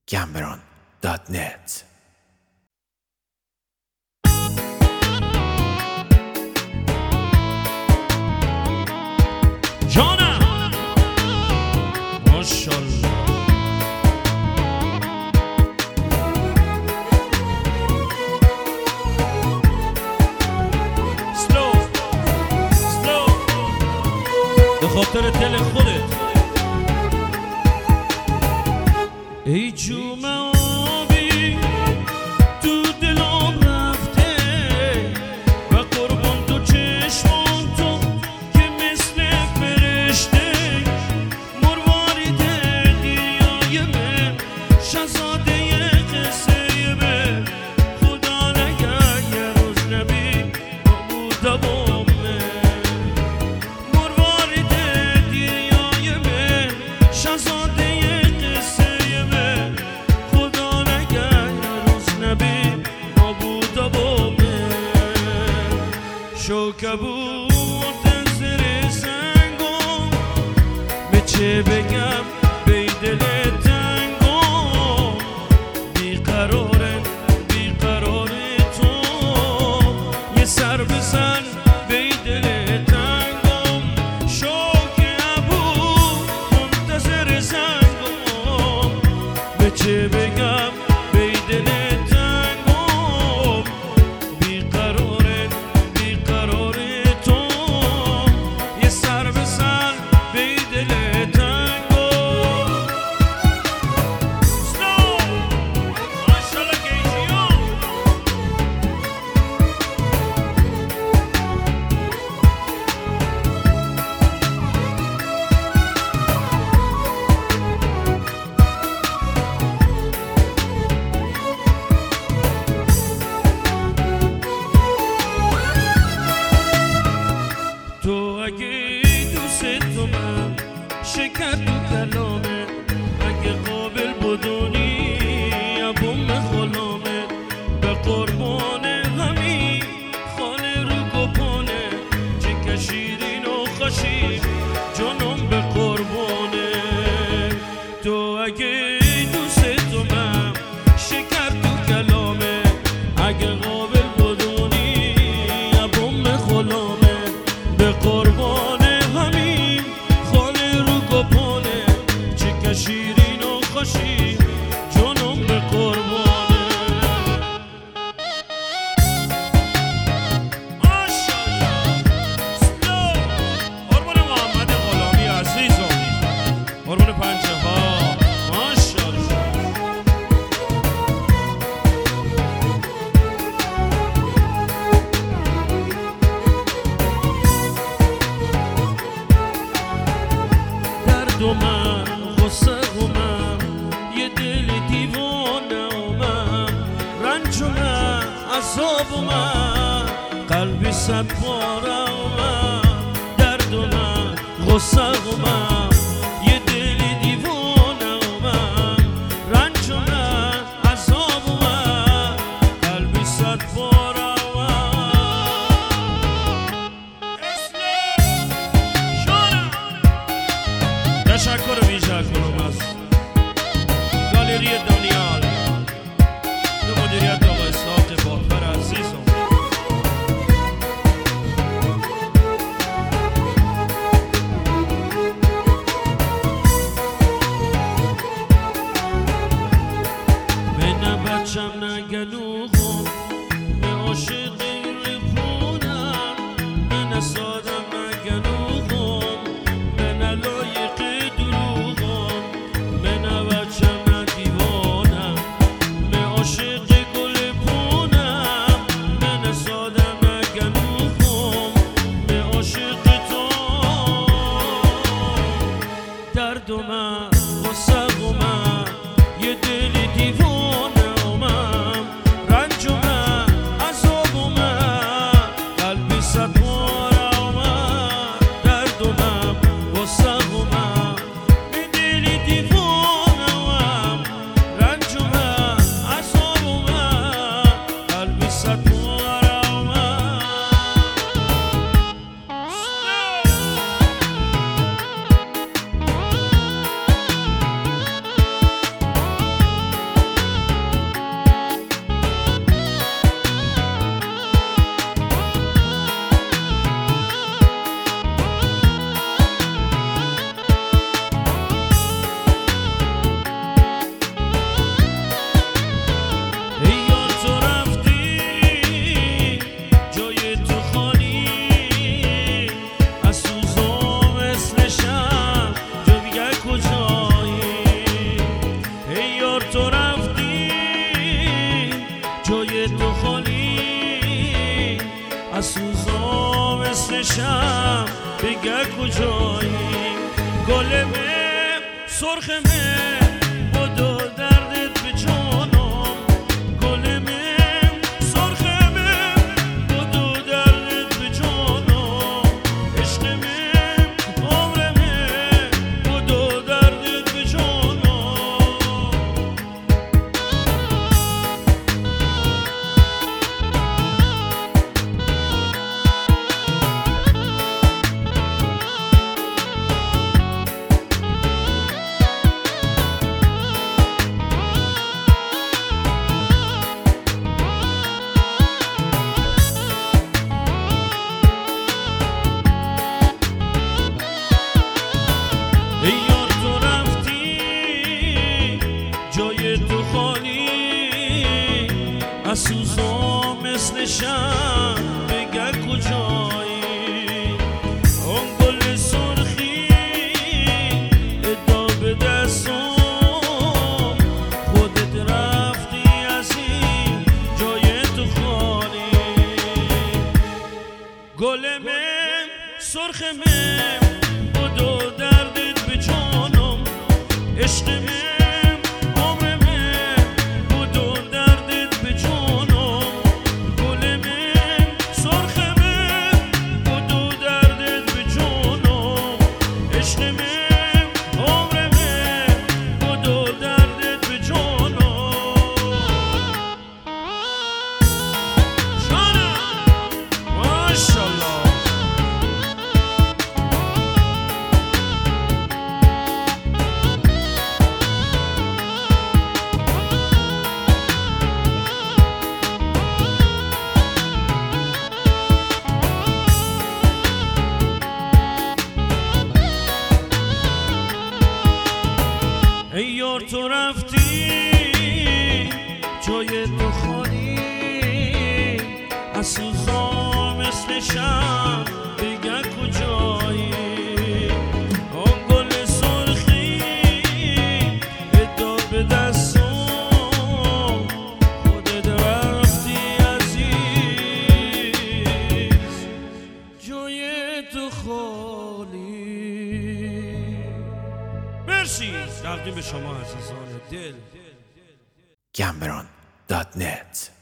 Gamberon.net. جانم ماشالله سلو به خاطر دل خودت ای جوم آبی تو دلم رفته و قربان تو چشمان تو که مثل فرشته مروارید دیریای من شهزاده قصه من خدا نگه یه روز نبی با بوده مروارید دیریای من شهزاده شوکبوت زیر سنگم به چه بگم بی دل تنگم بیقرار تو یه سر بزن بی دل تنگم شوکبوت منتظر سنگم به چه بگم بی دل شکر تو کلامه اگه قابل بدونی ابوم خلامه به قربان همین خانه رو گپانه چه کشیرین و خشیم جانم به قربانه تو اگه دوستم شکر تو کلامه اگه قابل بدونی ابوم خلامه به قربان شیرین و خوشی جانم به قربانه ماشالله سلو قربان محمد غلامی عزیزم قربان پنجه ها ماشالله درد و من غصه‌ام یه دل دیوانه من رنجم عذابم قلبی صد پارم درد من غصه‌ام یه دل دیوانه من رنجم عذابم قلبی صد پارم تشکر ویژه کنم از گالری دانیال به مدیریت آقای اسحاق باطبر عزیزم به نه بچم نه گلوغم به عاشقی رفونم به نه سادم نه گلوغم به نه لایق درد من غصه‌ام یه دل دیوانه من رنج من عذاب از سوزا مثل شم بگه کجایی گلمه سرخمه بدو دردت به جانم گلمه سرخمه بدو دردت به جانم عشقمه عمرمه بدو دردت به جانم ای یار تو رفتی جای تو خالی از سوزا مثل شم بگه کجایی اون گل سرخی ادا به دستم خودت رفتی از این جای تو خالی گلمه سرخمه بدو دردت به جانم عشقمه عمرمه بدو دردت به جانم گلمه سرخمه بدو دردت به جانم عشقمه عمرمه بدو دردت به جانم جانم ماشاءالله ای یار تو رفتی جای تو خالی از سوزا مثل شم بگه کجایی اون گل سرخی ادا به دستم خودت رفتی عزیز جای تو خالی مرسی تقدیم به شما عزیزان دل Cameron.net